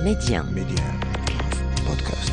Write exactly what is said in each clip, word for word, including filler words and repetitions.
ميديان ميديان بودكاست.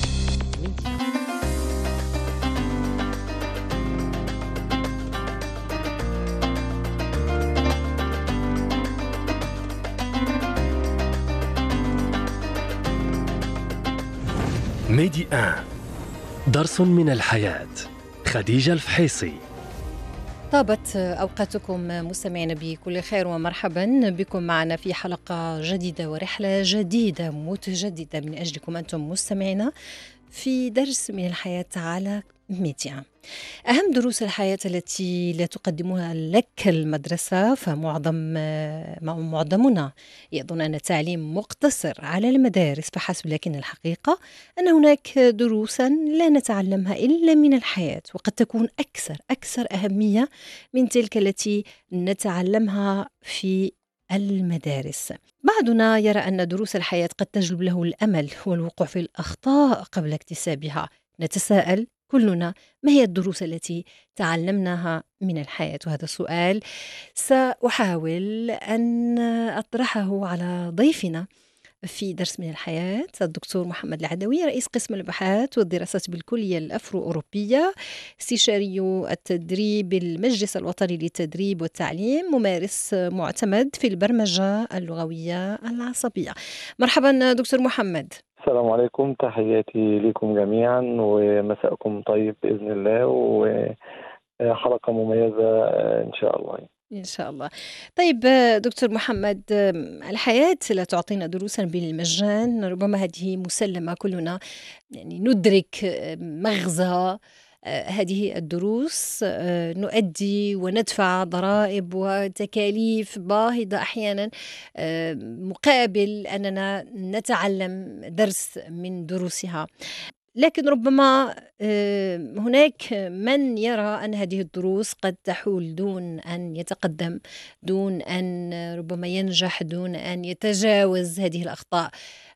ميديان درس من الحياة. خديجة الفحيصي. طابت أوقاتكم مستمعين بكل خير ومرحبا بكم معنا في حلقة جديدة ورحلة جديدة متجددة من أجلكم أنتم مستمعين في درس من الحياة على ميديان. أهم دروس الحياة التي لا تقدمها لك المدرسة، فمعظم معظمنا يظن أن التعليم مقتصر على المدارس فحسب، لكن الحقيقة أن هناك دروسا لا نتعلمها إلا من الحياة، وقد تكون أكثر أكثر أهمية من تلك التي نتعلمها في المدارس. بعضنا يرى أن دروس الحياة قد تجلب له الأمل والوقوع في الأخطاء قبل اكتسابها. نتساءل كلنا: ما هي الدروس التي تعلمناها من الحياة؟ وهذا السؤال سأحاول أن أطرحه على ضيفنا في درس من الحياة، الدكتور محمد العدوي، رئيس قسم الأبحاث والدراسات بالكلية الأفرو أوروبية، استشاري التدريب المجلس الوطني للتدريب والتعليم، ممارس معتمد في البرمجة اللغوية العصبية. مرحبا دكتور محمد. السلام عليكم، تحياتي لكم جميعا ومساءكم طيب بإذن الله، وحلقة مميزة إن شاء الله. إن شاء الله. طيب دكتور محمد، الحياة لا تعطينا دروسا بالمجان، ربما هذه مسلمة، كلنا يعني ندرك مغزى هذه الدروس، نؤدي وندفع ضرائب وتكاليف باهظة أحيانا مقابل أننا نتعلم درس من دروسها. لكن ربما هناك من يرى أن هذه الدروس قد تحول دون أن يتقدم، دون أن ربما ينجح، دون أن يتجاوز هذه الأخطاء.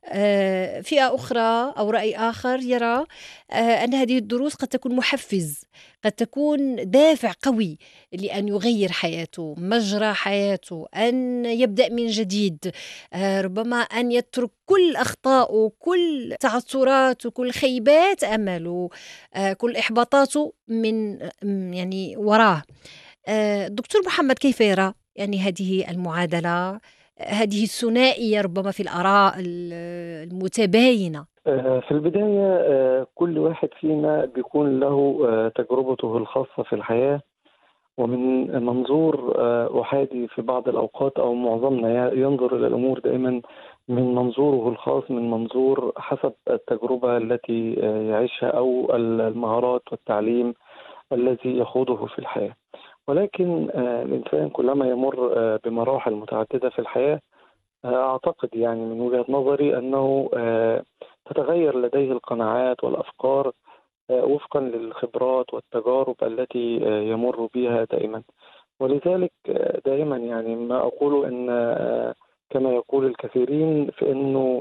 فئة أخرى أو رأي آخر يرى أن هذه الدروس قد تكون محفز، قد تكون دافع قوي لأن يغير حياته، مجرى حياته، أن يبدأ من جديد، ربما أن يترك كل أخطاءه، كل تعثراته، كل خيبات أمله، كل إحباطاته من يعني وراه. دكتور محمد، كيف يرى يعني هذه المعادلة، هذه الثنائية ربما في الآراء المتباينة؟ في البداية كل واحد فينا بيكون له تجربته الخاصة في الحياة، ومن منظور أحادي في بعض الأوقات، أو معظمنا ينظر إلى الأمور دائما من منظوره الخاص، من منظور حسب التجربة التي يعيشها أو المهارات والتعليم الذي يخوضه في الحياة. ولكن الإنسان كلما يمر بمراحل متعددة في الحياة، أعتقد يعني من وجهة نظري أنه تتغير لديه القناعات والأفكار وفقا للخبرات والتجارب التي يمر بها دائما. ولذلك دائما يعني ما أقول أن كما يقول الكثيرين في أنه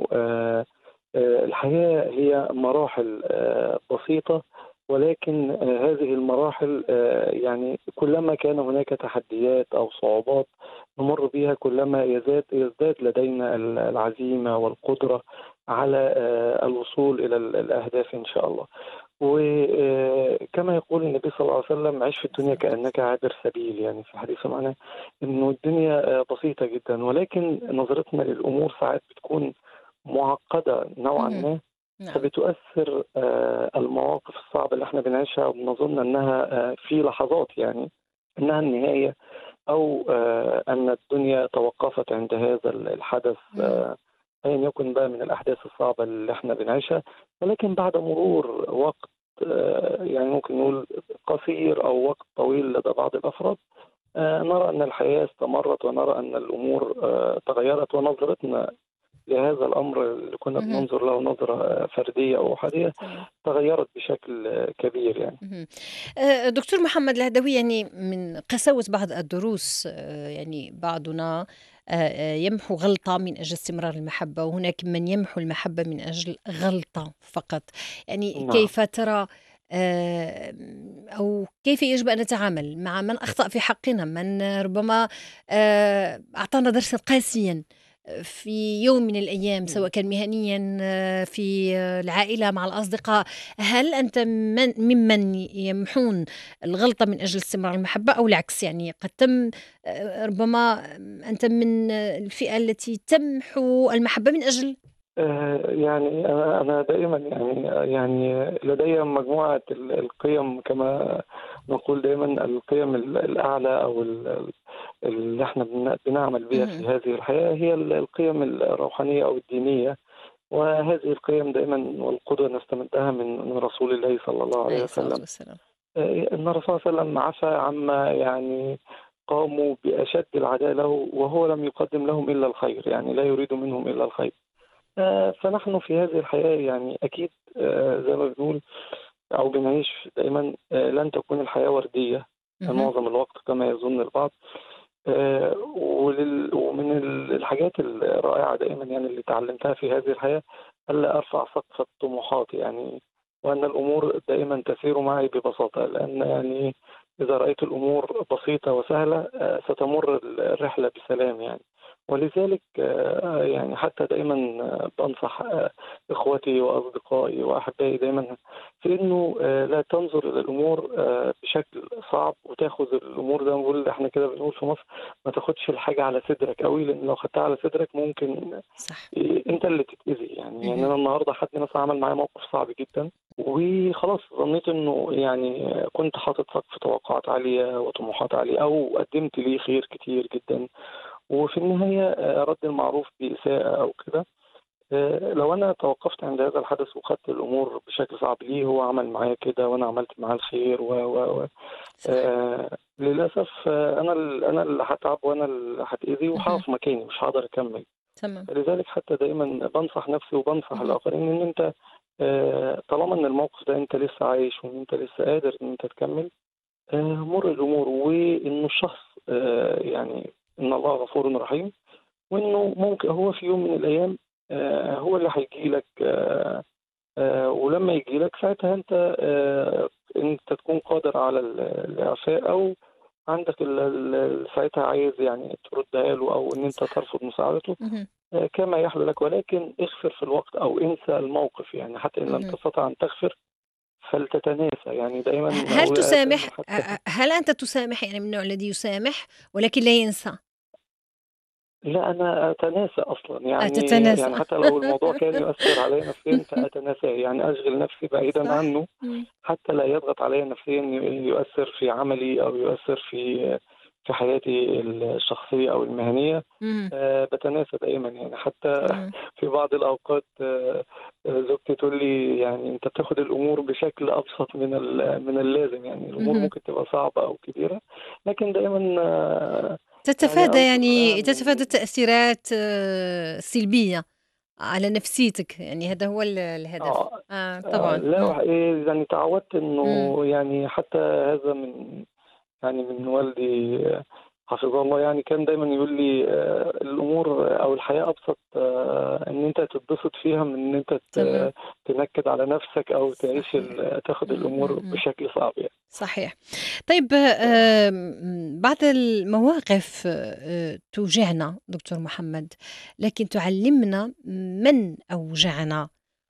الحياة هي مراحل بسيطة، ولكن هذه المراحل يعني كلما كان هناك تحديات أو صعوبات نمر بها، كلما يزداد يزداد لدينا العزيمة والقدرة على الوصول إلى الأهداف إن شاء الله. وكما يقول النبي صلى الله عليه وسلم: عيش في الدنيا كأنك عابر سبيل، يعني في حديث معناه إنه الدنيا بسيطة جدا، ولكن نظرتنا للأمور ساعات بتكون معقدة نوعا ما، فبتؤثر المواقف الصعبة اللي احنا بنعيشها وبنظن أنها في لحظات، يعني أنها النهاية، أو أن الدنيا توقفت عند هذا الحدث، أيا يكن بقى من الأحداث الصعبة اللي احنا بنعيشها. ولكن بعد مرور وقت يعني ممكن نقول قصير أو وقت طويل لدى بعض الأفراد، نرى أن الحياة استمرت، ونرى أن الأمور تغيرت، ونظرتنا لهذا الأمر اللي كنا بننظر له نظرة فردية أو أحادية تغيرت بشكل كبير. يعني دكتور محمد العدوي، يعني من قساوة بعض الدروس يعني بعضنا يمحو غلطة من أجل استمرار المحبة، وهناك من يمحو المحبة من أجل غلطة فقط. يعني نعم. كيف ترى أو كيف يجب أن نتعامل مع من أخطأ في حقنا، من ربما أعطانا درسا قاسيا في يوم من الأيام، سواء كان مهنيا آه، في آه، العائلة مع الأصدقاء، هل أنت من ممن يمحون الغلطة من أجل استمرار المحبة أو العكس؟ يعني قد تم آه، ربما أنت من آه، الفئة التي تمحو المحبة من أجل. آه، يعني أنا أنا دائما يعني يعني لدي مجموعة ال- القيم، كما نقول دائما القيم ال- الأعلى أو ال- اللي احنا بن- بنعمل بها في مهم. هذه الحياة، هي ال- القيم الروحانية أو الدينية. وهذه القيم دائما والقدوة نستمدها من من رسول الله صلى الله عليه عليه الصلاة وسلم. والسلام. آه، أن الرسول صلى الله عليه وسلم عفى عما يعني قاموا بأشد العداء له، وهو لم يقدم لهم إلا الخير، يعني لا يريد منهم إلا الخير. آه، فنحن في هذه الحياة يعني أكيد، آه، زي ما بنقول أو بنعيش دائما، آه، لن تكون الحياة وردية مهم. معظم الوقت كما يظن البعض. آه، ولل- ومن ال- الحاجات الرائعة دائما يعني اللي تعلمتها في هذه الحياة ألا أرفع سقف الطموحات، يعني وأن الأمور دائما تسير معي ببساطة، لأن يعني إذا رأيت الأمور بسيطة وسهلة آه، ستمر الرحلة بسلام يعني. ولذلك آه، يعني حتى دائما آه، بنصح آه، إخوتي وأصدقائي وأحبائي دائما في إنه آه، لا تنظر إلى الأمور آه، بشكل صعب، وتاخذ الأمور زي ما بنقول إحنا كده بنقول في مصر، ما تاخدش الحاجة على صدرك قوي، لأن لو خدتها على صدرك ممكن صح. إيه، انت اللي تتأذي يعني. يعني مهم. انا النهارده حد مثلا عمل معايا موقف صعب جدا، وخلاص ظنيت انه يعني كنت حاطط سقف توقعات عاليه وطموحات عاليه، او قدمت ليه خير كتير جدا، وفي النهايه آه، رد المعروف بإساءة او كده. آه، لو انا توقفت عند هذا الحدث وخدت الامور بشكل صعب، ليه هو عمل معايا كده وانا عملت معاه الخير و و و صح. آه للاسف آه، انا ال- انا اللي هتعب وانا اللي هتأذي، مهم. وهقف مكاني مش هقدر اكمل. تمام. لذلك حتى دايما بنصح نفسي وبنصح مهم. الآخرين إن أنت آه، طالما إن الموقف ده أنت لسه عايش وإن أنت لسه قادر إن أنت تكمل، آه، مر الأمور، وإنه الشخص آه، يعني إن الله غفور رحيم، وإنه ممكن هو في يوم من الأيام آه، هو اللي هيجي لك، آه، آه، ولما يجي لك ساعتها أنت آه، أنت تكون قادر على ال- الإعفاء، أو عندك ال- ال- ساعتها عايز يعني تردها له، أو إن أنت صح. ترفض مساعدته مهم. كما يحلو لك، ولكن اغفر في الوقت أو انسى الموقف، يعني حتى إن لم مهم. تستطع أن تغفر فلتتناسى. يعني ه- دائما هل أقول تسامح؟ دائما حتى ه- هل أنت تسامح، يعني من النوع الذي يسامح ولكن لا ينسى؟ لا، أنا أتناسى أصلا يعني. أتتناسى. يعني حتى لو الموضوع كان يؤثر علي نفسيا فأتناساه، يعني أشغل نفسي بعيدا صح. عنه مم. حتى لا يضغط علي نفسيا، يؤثر في عملي أو يؤثر في في حياتي الشخصية أو المهنية. مم. آه، بتناسى دائما يعني. حتى تمام. في بعض الأوقات آه، آه، زوجتي تقول لي يعني أنت بتاخد الأمور بشكل أبسط من ال- من اللازم، يعني الأمور مهم. ممكن تبقى صعبة أو كبيرة، لكن دائما آه، يعني تتفادى أنظر لها يعني من تتفادى التأثيرات آه، السلبية على نفسيتك، يعني هذا هو ال- الهدف. آه آه آه، طبعا. لا مم. إيه، يعني تعودت مم. إنه يعني حتى هذا من يعني من والدي آه، حفظه الله، يعني كان دايما يقول لي آه، الامور او الحياه ابسط آه، ان انت تتبسط فيها من ان انت تمام. ت- تنكد على نفسك او تعيش صحيح. ال- تاخد مم. مم. الامور مم. بشكل صعب يعني. صحيح. طيب آم، بعض المواقف آه، توجعنا دكتور محمد، لكن تعلمنا من أوجعنا،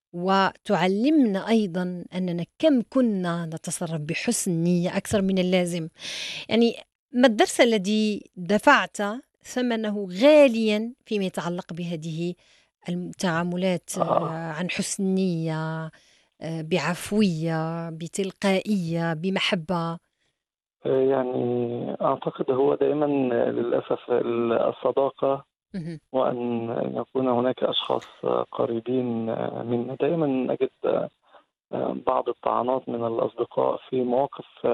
وتعلمنا أيضا أننا كم كنا نتصرف بحسن نية أكثر من اللازم. يعني ما الدرس الذي دفعت ثمنه غاليا فيما يتعلق بهذه التعاملات آه، آه عن حسن نية، آه، بعفوية، بتلقائية، بمحبة؟ يعني اعتقد هو دايما للاسف الصداقه، مهم. وان يكون هناك اشخاص قريبين منا. دايما نجد بعض الطعنات من الاصدقاء في مواقف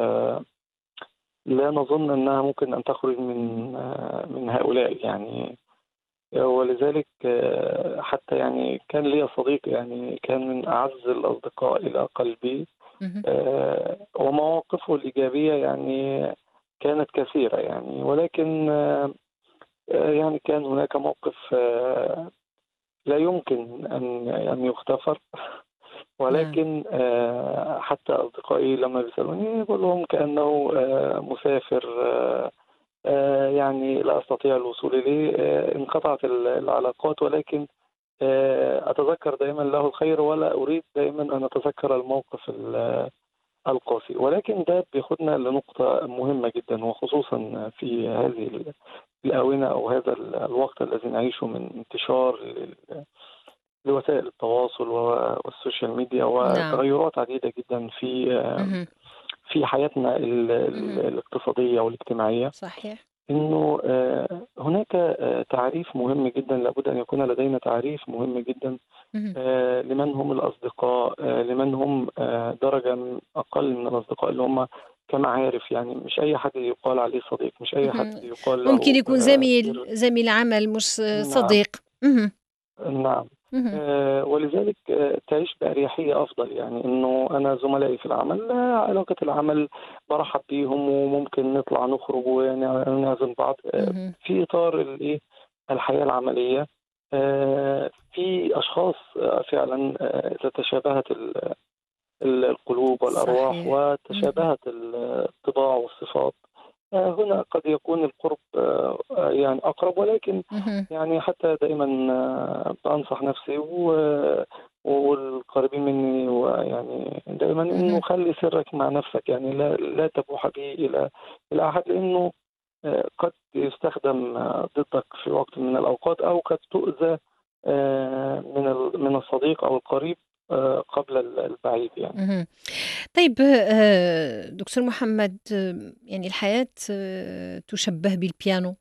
لا نظن انها ممكن ان تخرج من من هؤلاء يعني. ولذلك آه، حتى يعني كان لي صديق يعني كان من أعز الأصدقاء إلى قلبي، مهم. آه، ومواقفه الإيجابية يعني كانت كثيرة يعني. ولكن آه، يعني كان هناك موقف آه، لا يمكن أن أن يغتفر. نعم. ولكن آه، حتى أصدقائي لما بيسألوني بقول لهم كأنه آه، مسافر آه، آه، يعني لا أستطيع الوصول إليه. آه، انقطعت ال- العلاقات، ولكن آه، أتذكر دائما له الخير، ولا أريد دائما أن أتذكر الموقف ال- القاسي. ولكن ده بياخدنا لنقطة مهمة جدا، وخصوصا في هذه ال- الآونة أو هذا ال- الوقت الذي نعيشه من انتشار لل- لوسائل التواصل و- والسوشيال ميديا نعم. وتغيرات عديدة جدا في آه، مهم. في حياتنا ال- ال- مهم. الاقتصادية والاجتماعية. صحيح. إنه آه، هناك آه، تعريف مهم جدا، لابد أن يكون لدينا تعريف مهم جدا مهم. آه، لمن هم الأصدقاء، آه، لمن هم آه، درجة من- أقل من الأصدقاء اللي هم كمعارف. يعني مش أي حد يقال عليه صديق، مش أي حد مهم. يقال ممكن له يكون آه، زميل جير. زميل عمل مش نعم. صديق. مهم. نعم. مهم. آه، ولذلك آه، تعيش بأريحية أفضل. يعني إنه أنا زملائي في العمل، آه، علاقة العمل برحب بيهم، وممكن نطلع نخرج ونعزم بعض آه، مهم. في إطار الإيه الحياة العملية. آه، في أشخاص آه، فعلا آه، إذا تشابهت ال- ال- القلوب والأرواح صحيح. مهم. وتشابهت الطباع والصفات، آه، هنا قد يكون القرب آه، آه، يعني أقرب. ولكن مهم. يعني حتى دائما آه، بنصح نفسي و- والقريبين مني، ويعني دائما إنه مهم. خلي سرك مع نفسك. يعني لا لا تبوح به إلى إلى أحد، لأنه آه، قد يستخدم آه، ضدك في وقت من الأوقات، أو قد تؤذى آه، من ال- من الصديق أو القريب آه، قبل البعيد يعني. مهم. طيب، آه، دكتور محمد، آه، يعني الحياة آه، تشبه بالبيانو.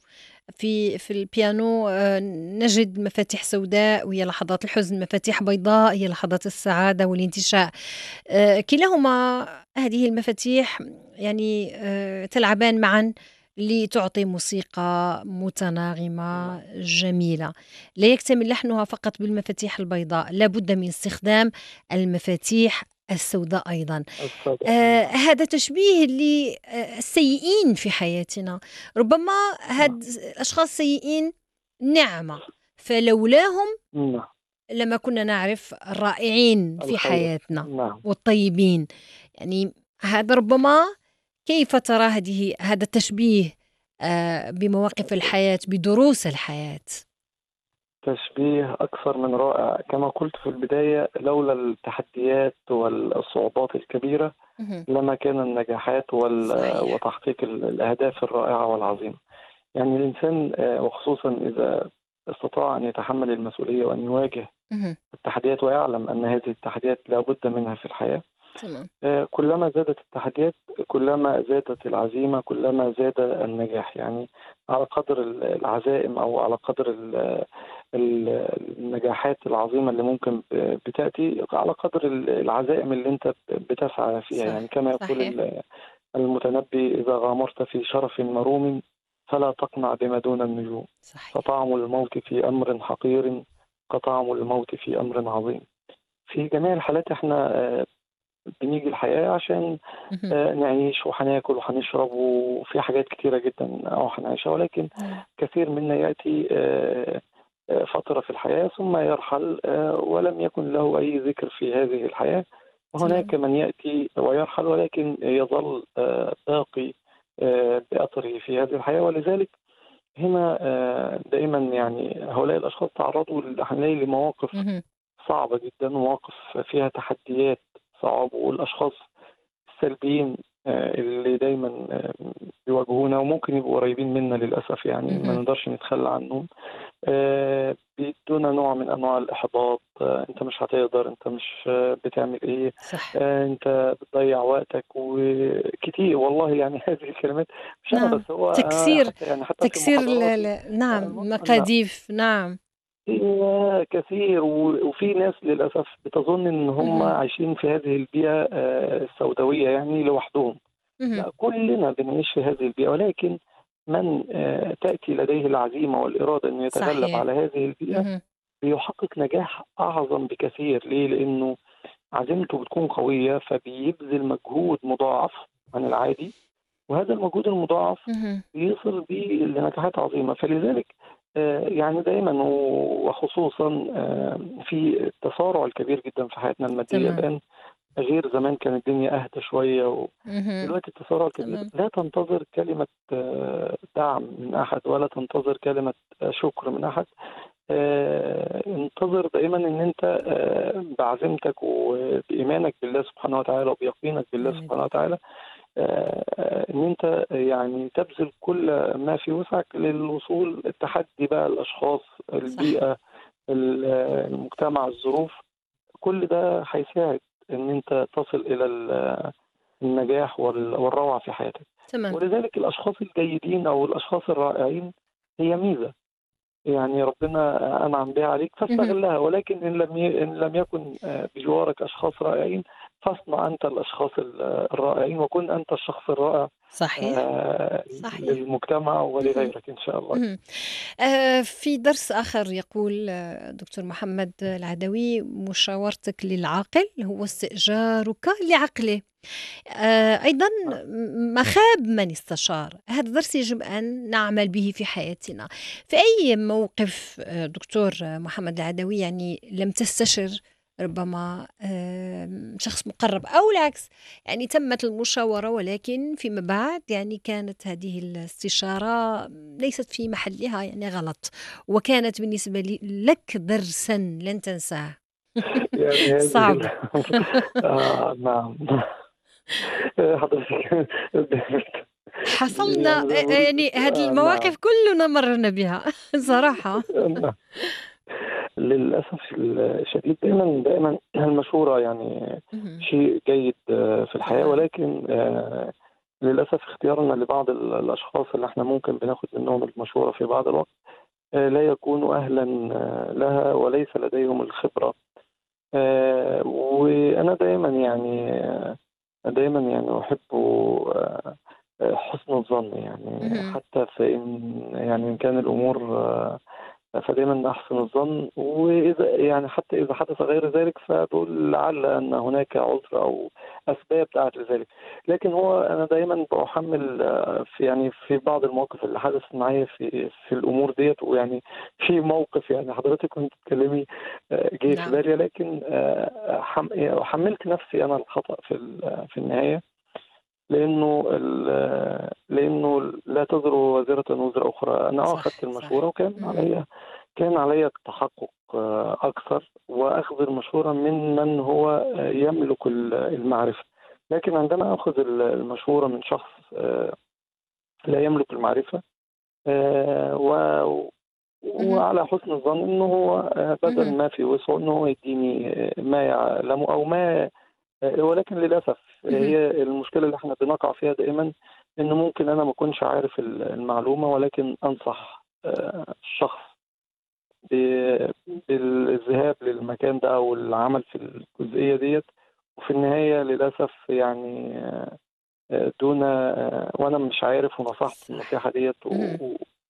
في في البيانو آه، نجد مفاتيح سوداء وهي لحظات الحزن، مفاتيح بيضاء هي لحظات السعادة والانتشاء. آه، كلاهما هذه المفاتيح يعني آه، تلعبان معا لتعطي موسيقى نعم. متناغمة جميلة. لا يكتمل لحنها فقط بالمفاتيح البيضاء، لا بد من استخدام المفاتيح السوداء أيضا. الصدق. آه، نعم. هذا تشبيه للسيئين في حياتنا. ربما نعم. هاد الأشخاص السيئين نعمة، فلولاهم نعم. لما كنا نعرف الرائعين في الخير. حياتنا نعم. والطيبين. يعني هذا ربما، كيف ترى هذه هذا التشبيه آه، بمواقف الحياة، بدروس الحياة؟ تشبيه أكثر من رائع. كما قلت في البداية، لولا التحديات والصعوبات الكبيرة مهم. لما كان النجاحات وال- صحيح. وتحقيق ال- الأهداف الرائعة والعظيمة. يعني الإنسان آه، وخصوصا إذا استطاع أن يتحمل المسؤولية وأن يواجه مهم. التحديات، ويعلم أن هذه التحديات لا بد منها في الحياة. تمام. آه، كلما زادت التحديات كلما زادت العزيمة، كلما زاد النجاح. يعني على قدر ال- العزائم، أو على قدر ال- ال- النجاحات العظيمة اللي ممكن ب- بتأتي، على قدر ال- العزائم اللي أنت بتسعى فيها. يعني صح. كما يقول صحيح. ال- المتنبي: إذا غامرت في شرف مروم فلا تقنع بما دون النجوم، صحيح. فطعم الموت في أمر حقير كطعم الموت في أمر عظيم. في جميع الحالات احنا آه، بنيجي الحياة عشان مهم. آه، نعيش، وهناكل وهنشرب، وفي حاجات كتيرة جدا أو هنعيشها. ولكن نعم. كثير منا يأتي آه، آه، فترة في الحياة ثم يرحل، آه، ولم يكن له أي ذكر في هذه الحياة. وهناك تمام. من يأتي ويرحل ولكن يظل آه، باقي آه، بأثره في هذه الحياة. ولذلك هنا آه، دائما يعني هؤلاء الأشخاص تعرضوا ل- هنلاقي لمواقف مهم. صعبة جدا، مواقف فيها تحديات صعبة. والأشخاص السلبيين آه، اللي دايما آه، بيواجهونا وممكن يبقوا قريبين منا للأسف، يعني ما مهم. نقدرش نتخلى عنهم، آه، بيدونا نوع من أنواع الإحباط. آه، أنت مش هتقدر، أنت مش آه، بتعمل إيه، صح. آه، أنت بتضيع وقتك وكتير. والله يعني هذه الكلمات مش أنا نعم. بس، هو أنا تكسير حتى يعني حتى في تكسير ل- محاضراتي. ل- نعم، آه، لا، مقاديف. نعم. في كثير، و- وفي ناس للأسف بتظن إن هم مهم. عايشين في هذه البيئة آه، السوداوية يعني لوحدهم. مهم. لا، كلنا بنعيش في هذه البيئة، ولكن من آه، تأتي لديه العزيمة والإرادة أنه يتغلب صحيح. على هذه البيئة مهم. بيحقق نجاح أعظم بكثير. ليه؟ لأنه عزيمته بتكون قوية، فبيبذل مجهود مضاعف عن العادي، وهذا المجهود المضاعف مهم. يصل بيه لنجاحات عظيمة. فلذلك آه، يعني دائما وخصوصا آه، في التسارع الكبير جدا في حياتنا المادية تمام. الآن، غير زمان كانت الدنيا أهدى شوية. مهم. ودلوقتي التسارع كبير، تمام. لا تنتظر كلمة آه، دعم من أحد، ولا تنتظر كلمة آه، شكر من أحد. آه، انتظر دائما ان انت آه، بعزيمتك وبإيمانك بالله سبحانه وتعالى وبيقينك بالله نعم سبحانه وتعالى، آه، آه، ان انت يعني تبذل كل ما في وسعك للوصول. التحدي بقى، الاشخاص، صح. البيئة، ال- آه، المجتمع، الظروف، كل ده هيساعد ان انت تصل الى ال- النجاح وال- والروعة في حياتك. تمام. ولذلك الاشخاص الجيدين او الاشخاص الرائعين هي ميزة، يعني ربنا أنعم بها عليك مهم. فاستغلها. ولكن إن لم ي... إن لم يكن آه، بجوارك أشخاص رائعين، فاصنع أنت الأشخاص ال- الرائعين، وكن أنت الشخص الرائع صحيح. آه، صحيح. للمجتمع مهم. ولغيرك إن شاء الله. مهم. آه، في درس آخر يقول آه، دكتور محمد العدوي: مشاورتك للعاقل هو استئجارك لعقله. آه، أيضا مخاب من استشار. هذا درس يجب أن نعمل به في حياتنا. في أي موقف آه، دكتور محمد العدوي يعني لم تستشر ربما آم، شخص مقرب أو العكس، يعني تمت المشاورة ولكن فيما بعد يعني كانت هذه الاستشارة ليست في محلها، يعني غلط، وكانت بالنسبة لي لك درسا لن تنساه؟ يعني هذه ال... صعب. آه نعم. حضرتك حصلنا يعني زي ما بقول يعني هذه آه المواقف نعم. كلنا مرّنا بها صراحة. للأسف الشديد دائما دائما المشورة يعني اهم. شيء جيد آه، في الحياة، تمام. ولكن آه، للأسف اختيارنا لبعض ال- الأشخاص اللي احنا ممكن بناخد منهم المشورة في بعض الوقت آه، لا يكونوا أهلا آه، لها، وليس لديهم الخبرة. آه، وأنا دائما يعني آه، دائما يعني أحب آه، آه، حسن الظن، يعني اهم. حتى في إن يعني إن كان الأمور آه، فدايما أحسن الظن. وإذا يعني حتى إذا حدث غير ذلك فبقول لعل أن هناك عذر أو أسباب دعت لذلك. لكن هو أنا دايما بحمل آه، في يعني في بعض المواقف اللي حدثت معايا في في الأمور ديت. ويعني في موقف يعني حضرتك كنت بتتكلمي آه، جه في نعم. بالي، لكن آه، حم- يعني حملت نفسي أنا الخطأ في ال- في النهاية. لأنه ال- لأنه لا تزر وازرة وزر أخرى. أنا أه أخذت صح. المشورة، صح. وكان اهم. علي كان علي التحقق آه، أكثر وأخذ المشورة من من هو آه، يملك ال- المعرفة. لكن عندما أخذ ال- المشورة من شخص آه، لا يملك المعرفة آه، و- اهم. وعلى حسن الظن أنه هو آه، بذل اهم. ما في وسعه أنه هو يديني آه، ما يعلمه أو ما آه، ولكن للأسف اهم. هي المشكلة اللي احنا بنقع فيها دائما، إنه ممكن أنا ما أكونش عارف ال- المعلومة، ولكن أنصح آه، الشخص ب- بالذهاب للمكان ده أو العمل في الجزئية ديت. وفي النهاية للأسف يعني آه، دون آه، وأنا مش عارف ونصحت صح. النصيحة ديت اهم.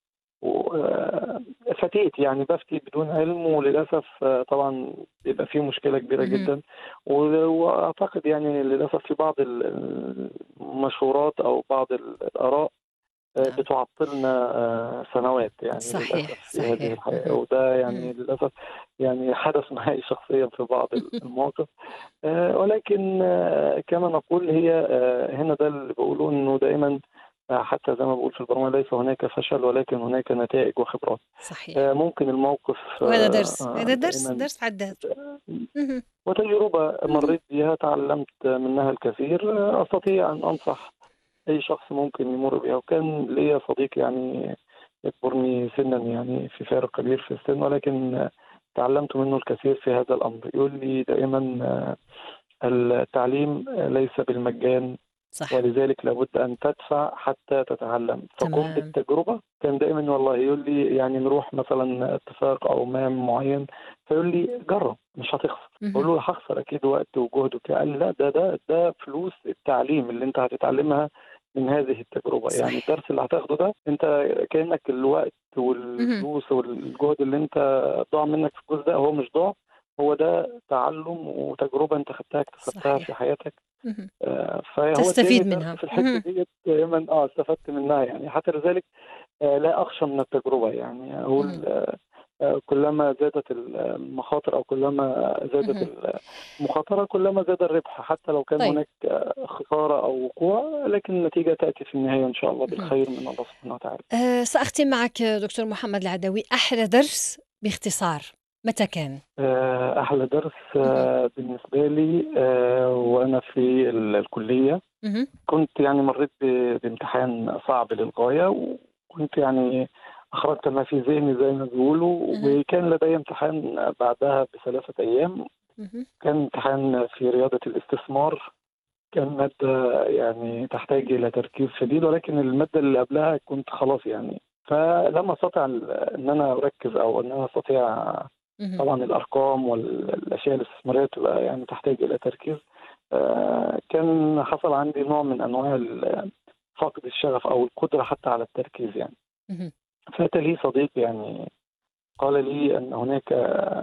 وفتيت يعني بفتي بدون علم. وللأسف آه، طبعا بيبقى فيه مشكلة كبيرة اهم. جدا. و- وأعتقد يعني للأسف في بعض ال- المشورات أو بعض الآراء آه، نعم. بتعطلنا آه، سنوات يعني للأسف صحيح. في هذه صحيح. الحياة. اهم. وده إمم. يعني للأسف يعني حدث معي شخصيا في بعض المواقف. آه، ولكن آه، كما نقول هي آه، هنا ده اللي بقوله إنه دائما آه، حتى زي ما بقول في البرمجة ليس هناك فشل، ولكن هناك نتائج وخبرات. صحيح. آه، ممكن الموقف وهذا آه، درس، آه، هذا درس دائما درس في حد ذاته. اهم. وتجربة اهم. مريت بها تعلمت منها الكثير. آه، أستطيع أن أنصح أي شخص ممكن يمر بها. وكان ليا صديق يعني يكبرني سنا، يعني في فارق كبير في السن، ولكن آه، تعلمت منه الكثير في هذا الأمر. يقول لي دائما آه، التعليم آه، ليس بالمجان، صح. ولذلك لابد أن تدفع حتى تتعلم، فقم تمام. بالتجربة. كان دائما والله يقول لي يعني نروح مثلا اتفاق أو مام معين، فيقول لي جرب مش هتخسر. أقول اهم. له هخسر أكيد وقت وجهد وكده. قال لي لا، ده ده ده فلوس التعليم اللي أنت هتتعلمها من هذه التجربة. يعني صح. الدرس اللي هتاخده ده أنت كأنك الوقت اهم. والفلوس والجهد اللي أنت ضاع منك في الجزء ده هو مش ضاع، هو ده تعلم وتجربة أنت خدتها اكتسبتها في صحيح. حياتك. اهم. آه، فهو اداني تستفيد درس منها. في الحته اهم. ديت دايما اه استفدت منها. يعني حتى لذلك آه، لا اخشى من التجربه. يعني اهم. اقول آه، كلما زادت المخاطر أو كلما زادت المخاطرة كلما زاد الربح، حتى لو كان طيب. هناك خسارة أو وقوع، لكن النتيجة تأتي في النهاية إن شاء الله بالخير من الله سبحانه وتعالى. أه سأختم معك دكتور محمد العدوي، أحلى درس باختصار متى كان؟ أحلى درس بالنسبة لي وأنا في الكلية، كنت يعني مريت بامتحان صعب للغاية، وكنت يعني أخرجت ما في ذهني زي ما بيقولوا، وكان لدي امتحان بعدها بثلاثة أيام. كان امتحان في رياضة الاستثمار، كان مادة يعني تحتاج إلى تركيز شديد، ولكن المادة اللي قبلها كنت خلاص يعني، فلما أستطيع أن أنا أركز أو أن أنا أستطيع، طبعا الأرقام والأشياء الاستثمارية تبقى يعني تحتاج إلى تركيز، كان حصل عندي نوع من أنواع فقد الشغف أو القدرة حتى على التركيز يعني. فأتى لي صديق يعني قال لي أن هناك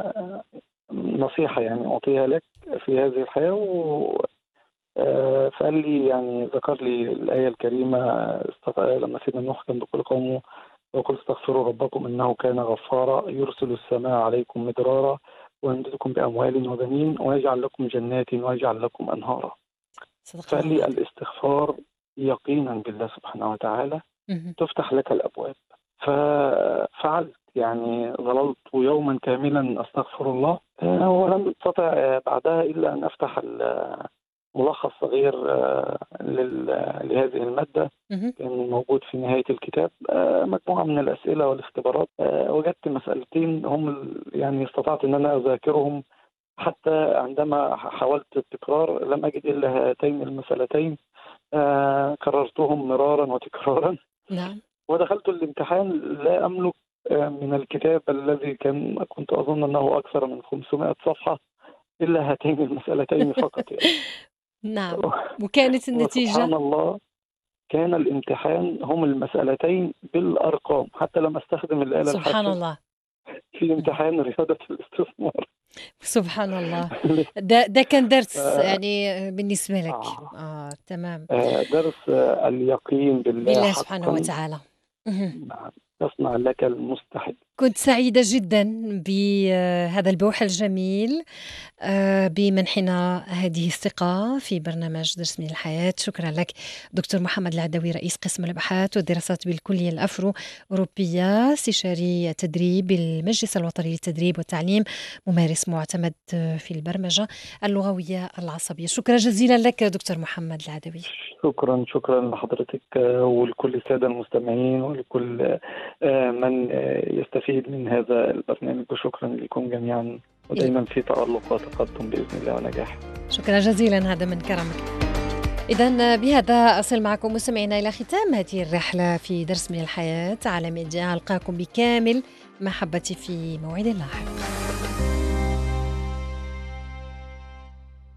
نصيحة يعني أعطيها لك في هذه الحياة، و فقال لي يعني ذكر لي الآية الكريمة لما سيدنا نوح كان بكل قومه وقل استغفروا ربكم إنه كان غفارا يرسل السماء عليكم مدرارا ويمددكم بأموال وبنين ويجعل لكم جنات ويجعل لكم أنهارا. فقال لي الاستغفار يقينا بالله سبحانه وتعالى تفتح لك الأبواب. ففعلت يعني، ظللت يوما كاملا أستغفر الله، ولم أستطع بعدها إلا أن أفتح ملخص صغير لهذه المادة كان موجود في نهاية الكتاب، مجموعة من الأسئلة والاختبارات. وجدت مسألتين هم يعني استطعت أن أنا أذاكرهم، حتى عندما حاولت التكرار لم أجد إلا هاتين المسألتين، كررتهم مرارا وتكرارا. نعم. ودخلت الامتحان لا أملك من الكتاب الذي كان كنت أظن أنه أكثر من خمسمائة صفحة إلا هاتين المسألتين فقط يعني. نعم. وكانت النتيجة سبحان الله، كان الامتحان هم المسألتين بالأرقام، حتى لم أستخدم الآلة الحاسبة. سبحان الله. في امتحان رياضة الاستثمار. سبحان الله. ده ده كان درس يعني بالنسبة لك. آه, آه تمام. آه درس آه اليقين بالله, بالله سبحانه وتعالى. تصنع لك المستحيل. كنت سعيدة جدا بهذا البوح الجميل بمنحنا هذه الثقة في برنامج درس من الحياة. شكرا لك دكتور محمد العدوي، رئيس قسم الأبحاث والدراسات بالكلية الأفرو أوروبية، استشاري تدريب بالمجلس الوطني للتدريب والتعليم، ممارس معتمد في البرمجة اللغوية العصبية. شكرا جزيلا لك دكتور محمد العدوي. شكرا شكرا لحضرتك ولكل السادة المستمعين ولكل من يستفيد من هذا البرنامج، وشكرا لكم جميعا، ودائما في تألق وتقدم بإذن الله ونجاح. شكرا جزيلا، هذا من كرمك. إذن بهذا أصل معكم مستمعينا إلى ختام هذه الرحلة في درس من الحياة على ميديا. ألقاكم بكامل محبتي في موعد لاحق.